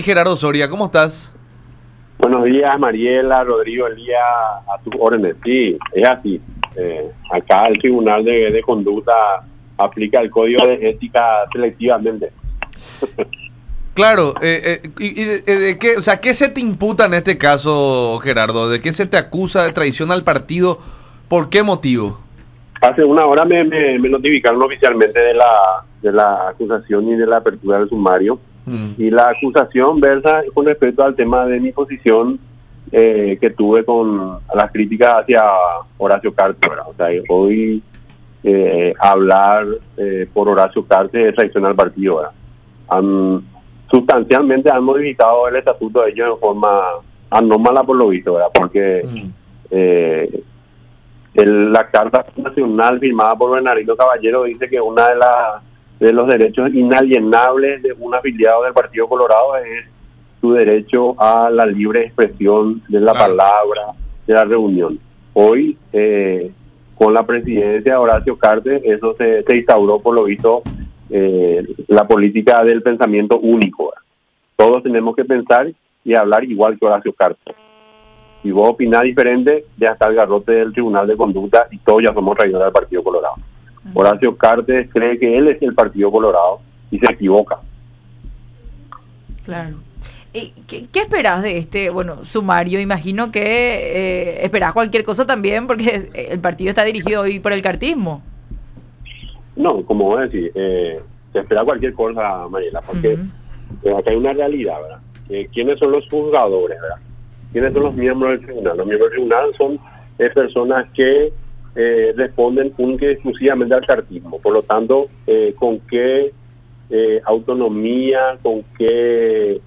Gerardo Soria, ¿cómo estás? Buenos días, Mariela, Rodrigo, Elías, a tus órdenes. Sí, es así. Acá el Tribunal de Conducta aplica el Código de Ética selectivamente. Claro, ¿de qué, o sea, qué se te imputa en este caso, Gerardo? ¿De qué se te acusa de traición al partido? ¿Por qué motivo? Hace una hora me notificaron oficialmente de la acusación y de la apertura del sumario. Y la acusación versa con respecto al tema de mi posición que tuve con las críticas hacia Horacio Cartes, ¿verdad? O sea, hoy hablar por Horacio Cartes es traición al partido, ¿verdad? Sustancialmente han modificado el estatuto de ellos en forma anómala por lo visto, ¿verdad? Porque la Carta Nacional firmada por Bernardino Caballero dice que una de los derechos inalienables de un afiliado del Partido Colorado es su derecho a la libre expresión de la palabra, de la reunión. Hoy, con la presidencia de Horacio Cartes, eso se instauró por lo visto la política del pensamiento único, ¿verdad? Todos tenemos que pensar y hablar igual que Horacio Cartes. Si vos opinás diferente, ya está el garrote del Tribunal de Conducta y todos ya somos traidores del Partido Colorado. Horacio Cartes cree que él es el Partido Colorado y se equivoca. Claro. ¿Qué esperás de este sumario? Imagino que esperás cualquier cosa también porque el partido está dirigido hoy por el cartismo. No, como vos decís, se espera cualquier cosa, Mariela, porque acá hay una realidad, ¿verdad? ¿Quiénes son los juzgadores, verdad? ¿Quiénes son los miembros del tribunal? Los miembros del tribunal son personas que responden única y exclusivamente al cartismo. Por lo tanto, ¿con qué autonomía, con qué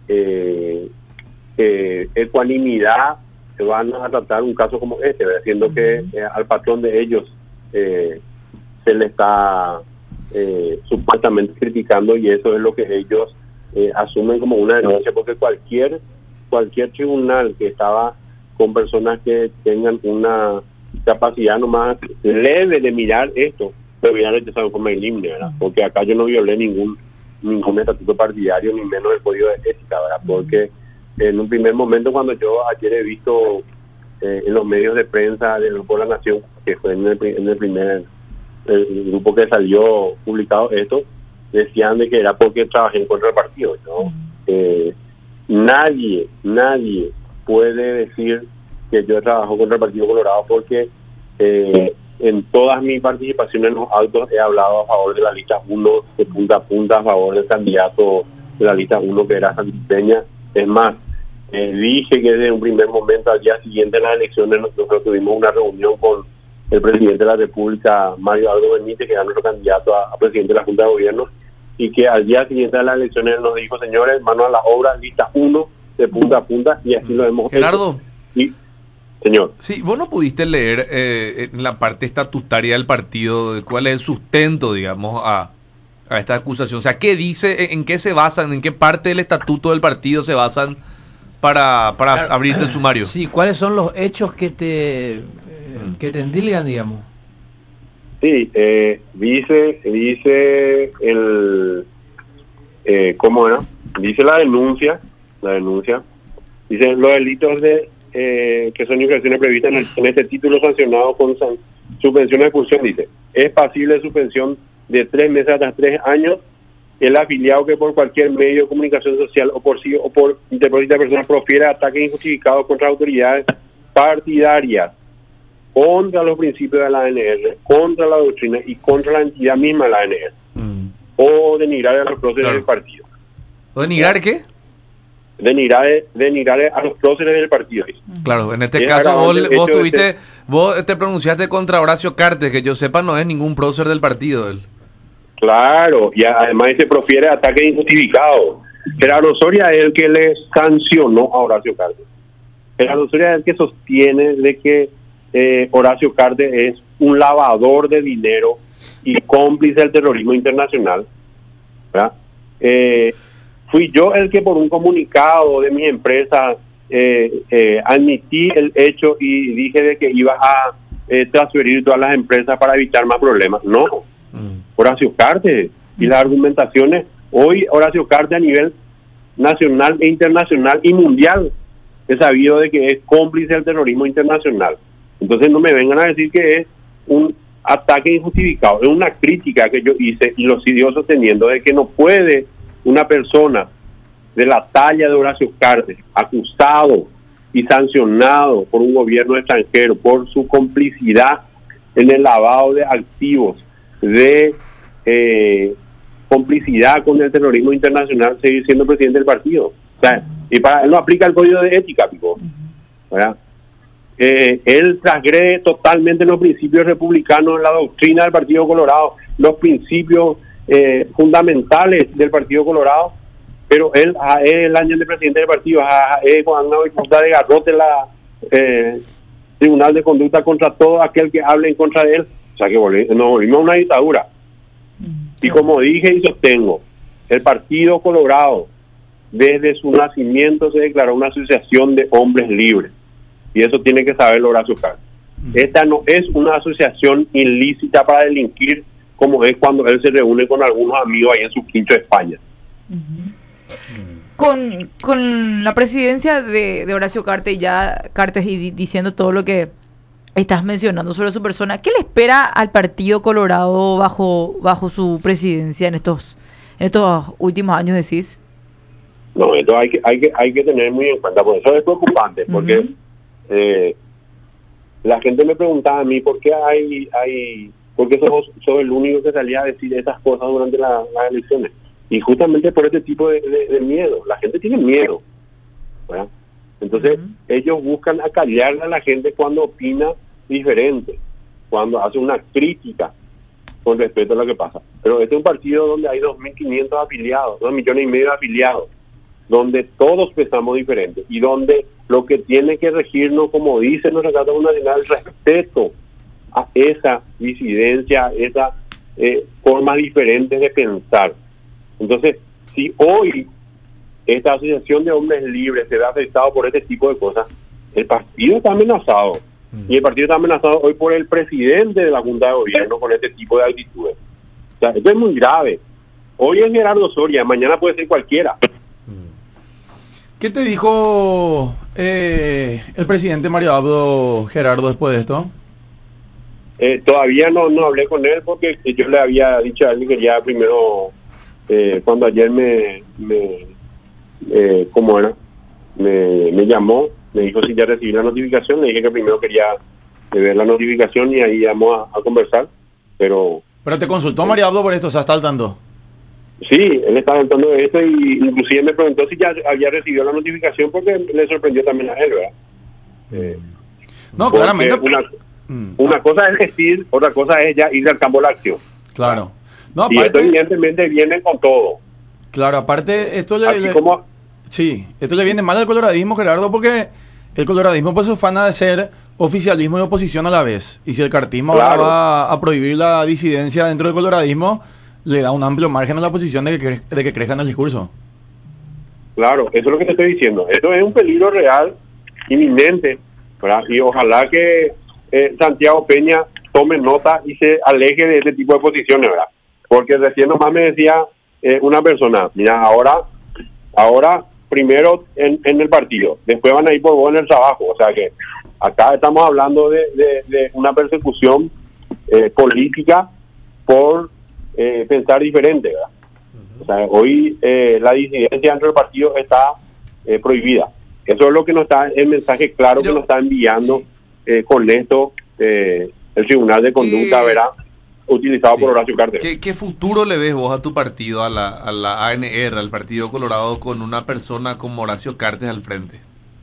ecuanimidad se van a tratar un caso como este, ¿verdad? Siendo que al patrón de ellos se le está supuestamente criticando, y eso es lo que ellos asumen como una denuncia, porque cualquier tribunal que estaba con personas que tengan una capacidad nomás leve de mirar esto, pero ya rechazado en forma ilímite, ¿verdad? Porque acá yo no violé ningún estatuto partidario, ni menos el código de ética, ¿verdad? Porque en un primer momento, cuando yo ayer he visto en los medios de prensa del Grupo de la Nación, que fue en el primer el grupo que salió publicado esto, decían de que era porque trabajé en contra del partido, ¿no? Nadie puede decir que yo trabajo contra el Partido Colorado, porque en todas mis participaciones en los autos he hablado a favor de la lista 1, de punta a punta, a favor del candidato de la lista 1, que era Santipeña. Es más, dije que desde un primer momento, al día siguiente de las elecciones, nosotros tuvimos una reunión con el presidente de la República, Mario Aldo Benítez, que era nuestro candidato a presidente de la Junta de Gobierno, y que al día siguiente de las elecciones nos dijo: señores, mano a la obra, lista 1, de punta a punta, y así lo hemos Gerardo. hecho. Señor. Sí, vos no pudiste leer en la parte estatutaria del partido cuál es el sustento, digamos, a esta acusación. O sea, ¿qué dice, en qué se basan, en qué parte del estatuto del partido se basan para abrir el sumario? Sí, ¿cuáles son los hechos que te endilgan, digamos? Sí, dice ¿cómo era? Dice la denuncia, dice los delitos que son infracciones previstas en este título sancionado con suspensión de expulsión. Dice: es pasible de suspensión de 3 meses hasta 3 años el afiliado que por cualquier medio de comunicación social o por sí o por interpósita persona profiere ataques injustificados contra autoridades partidarias, contra los principios de la ANR, contra la doctrina y contra la entidad misma de la ANR, o denigrar a los próceres del partido. ¿O denigrar qué? Denigrar a los próceres del partido. Claro, en este caso vos te pronunciaste contra Horacio Cartes, que yo sepa no es ningún prócer del partido él. Claro, y además se profiere ataques injustificados. Gerardo Soria es el que le sancionó a Horacio Cartes. Gerardo Soria es el que sostiene de que Horacio Cartes es un lavador de dinero y cómplice del terrorismo internacional, ¿verdad? Fui yo el que por un comunicado de mi empresa admití el hecho y dije de que iba a transferir todas las empresas para evitar más problemas. No, Horacio Cartes. Y las argumentaciones, hoy Horacio Cartes a nivel nacional e internacional y mundial es sabido de que es cómplice del terrorismo internacional. Entonces no me vengan a decir que es un ataque injustificado, es una crítica que yo hice y lo sigo sosteniendo de que no puede una persona de la talla de Horacio Cartes, acusado y sancionado por un gobierno extranjero por su complicidad en el lavado de activos, de complicidad con el terrorismo internacional, seguir siendo presidente del partido. O sea, y para él no aplica el código de ética, Pico, ¿verdad? Él transgrede totalmente los principios republicanos, la doctrina del Partido Colorado, los principios fundamentales del Partido Colorado, pero él es el año de presidente del partido, es cuando de garrote la Tribunal de Conducta contra todo aquel que hable en contra de él. O sea que nos volvimos a una dictadura. Y como dije y sostengo, el Partido Colorado desde su nacimiento se declaró una asociación de hombres libres, y eso tiene que saberlo Horacio Cartes. Esta no es una asociación ilícita para delinquir como es cuando él se reúne con algunos amigos ahí en su quincho de España. Con la presidencia de Horacio Cartes y diciendo todo lo que estás mencionando sobre su persona, ¿qué le espera al Partido Colorado bajo su presidencia en estos últimos años, decís? No, esto hay que tener muy en cuenta, por eso es preocupante, porque la gente me preguntaba a mí por qué sos el único que salía a decir esas cosas durante las elecciones. Y justamente por este tipo de miedo. La gente tiene miedo, ¿verdad? Entonces, ellos buscan acallarle a la gente cuando opina diferente, cuando hace una crítica con respecto a lo que pasa. Pero este es un partido donde hay 2.500 afiliados, 2,5 millones de afiliados, donde todos pensamos diferente y donde lo que tiene que regirnos, como dice nuestra Carta Nacional, el respeto a esa disidencia, a esas formas diferentes de pensar. Entonces, si hoy esta asociación de hombres libres se ve afectado por este tipo de cosas, el partido está amenazado. Y el partido está amenazado hoy por el presidente de la Junta de Gobierno con este tipo de actitudes. O sea, esto es muy grave. Hoy es Gerardo Soria, mañana puede ser cualquiera. ¿Qué te dijo el presidente Mario Abdo, Gerardo, después de esto? Todavía no hablé con él porque yo le había dicho a él que quería primero... cuando ayer me llamó, me dijo si ya recibí la notificación, le dije que primero quería ver la notificación y ahí vamos a conversar, pero te consultó Mario Abdo por esto, o sea, ¿está al tanto? Sí, él estaba al tanto de esto y inclusive me preguntó si ya había recibido la notificación porque le sorprendió también a él, ¿verdad? No, claramente. Una cosa es decir, otra cosa es ya ir al campo de la acción. Claro. No, aparte, y esto evidentemente viene con todo. Claro, aparte esto esto le viene mal al coloradismo, Gerardo, porque el coloradismo pues se ufana de ser oficialismo y oposición a la vez. Y si el cartismo ahora va a prohibir la disidencia dentro del coloradismo, le da un amplio margen a la oposición de que crezcan el discurso. Claro, eso es lo que te estoy diciendo. Esto es un peligro real, inminente, ¿verdad? Y ojalá que Santiago Peña tome nota y se aleje de este tipo de posiciones, ¿verdad? Porque recién nomás me decía una persona, mira, ahora primero en el partido, después van a ir por vos en el trabajo. O sea que acá estamos hablando de una persecución política por pensar diferente, ¿verdad? O sea, hoy la disidencia dentro del partido está prohibida. Eso es lo que nos está, el mensaje claro que nos está enviando con esto el Tribunal de Conducta, ¿verdad? Utilizado por Horacio Cartes. ¿Qué futuro le ves vos a tu partido, a la ANR, al Partido Colorado, con una persona como Horacio Cartes al frente?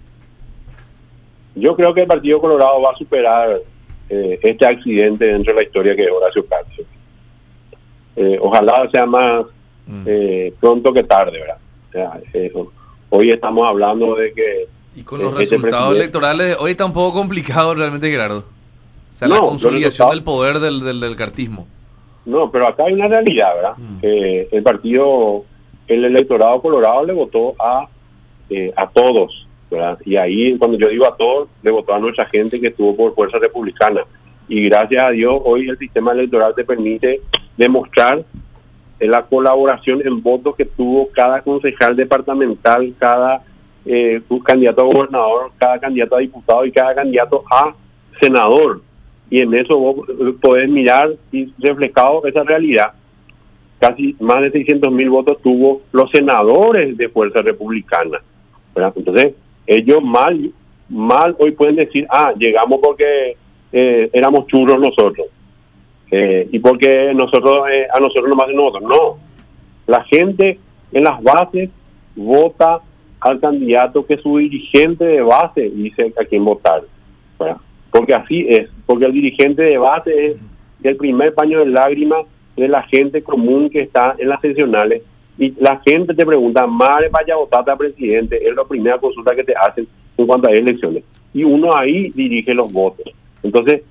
Yo creo que el Partido Colorado va a superar este accidente dentro de la historia que es Horacio Cartes. Ojalá sea más pronto que tarde, ¿verdad? O sea, hoy estamos hablando de que... Y con los resultados electorales, hoy está un poco complicado realmente, Gerardo. O sea, la consolidación del poder del cartismo. No, pero acá hay una realidad, ¿verdad? El partido, el electorado colorado le votó a todos, ¿verdad? Y ahí, cuando yo digo a todos, le votó a nuestra gente que estuvo por Fuerza Republicana. Y gracias a Dios, hoy el sistema electoral te permite demostrar la colaboración en votos que tuvo cada concejal departamental, cada candidato a gobernador, cada candidato a diputado y cada candidato a senador. Y en eso vos podés mirar y reflejado esa realidad. Casi más de 600.000 votos tuvo los senadores de Fuerza Republicana, ¿verdad? Entonces, ellos mal hoy pueden decir, llegamos porque éramos churros nosotros, y porque a nosotros nomás nosotros. No, la gente en las bases vota al candidato que su dirigente de base dice a quién votar, ¿verdad? Porque así es, porque el dirigente de base es el primer paño de lágrimas de la gente común que está en las seccionales, y la gente te pregunta, madre, vaya a votar a presidente, es la primera consulta que te hacen en cuanto a elecciones, y uno ahí dirige los votos. Entonces,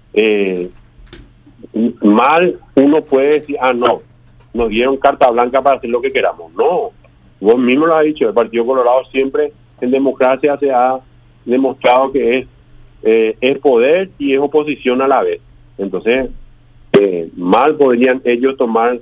mal uno puede decir, no, nos dieron carta blanca para hacer lo que queramos. No, vos mismo lo has dicho, el Partido Colorado siempre en democracia se ha demostrado que es poder y es oposición a la vez. Entonces, mal podrían ellos tomar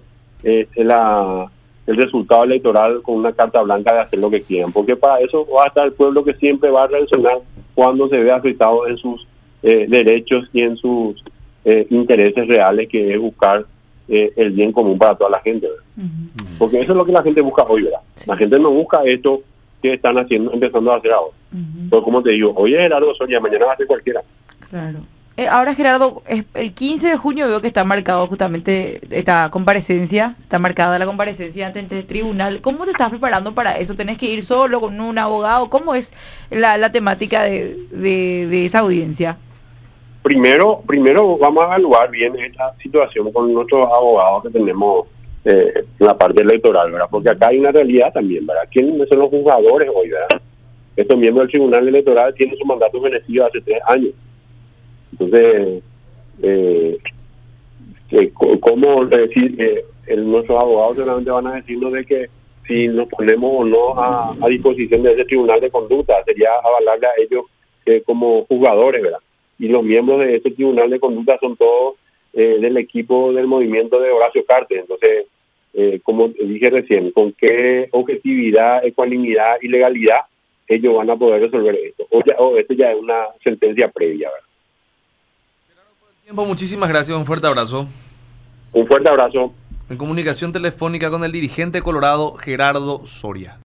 el resultado electoral con una carta blanca de hacer lo que quieran, porque para eso va a estar el pueblo que siempre va a reaccionar cuando se ve afectado en sus derechos y en sus intereses reales, que es buscar el bien común para toda la gente, ¿verdad? Uh-huh. Porque eso es lo que la gente busca hoy, ¿verdad? Sí. La gente no busca esto que están empezando a hacer ahora. Uh-huh. Porque, como te digo, hoy es Gerardo Soria, mañana va a ser cualquiera. Claro. Ahora, Gerardo, el 15 de junio veo que está marcado justamente esta comparecencia, está marcada la comparecencia ante el tribunal. ¿Cómo te estás preparando para eso? ¿Tenés que ir solo con un abogado? ¿Cómo es la temática de esa audiencia? Primero vamos a evaluar bien esta situación con nuestros abogados que tenemos en la parte electoral, ¿verdad? Porque acá hay una realidad también, ¿verdad? ¿Quiénes son los juzgadores hoy, verdad? Estos miembros del Tribunal Electoral tienen su mandato vencido hace 3 años. Entonces, ¿cómo decir que nuestros abogados solamente van a decirnos de que si nos ponemos o no a disposición de ese tribunal de conducta? Sería avalarle a ellos como juzgadores, ¿verdad? Y los miembros de ese tribunal de conducta son todos del equipo del movimiento de Horacio Cartes. Entonces, como dije recién, con qué objetividad, ecuanimidad y legalidad ellos van a poder resolver esto. O esto ya es una sentencia previa, ¿verdad? Tiempo, muchísimas gracias, un fuerte abrazo. Un fuerte abrazo. En comunicación telefónica con el dirigente colorado Gerardo Soria.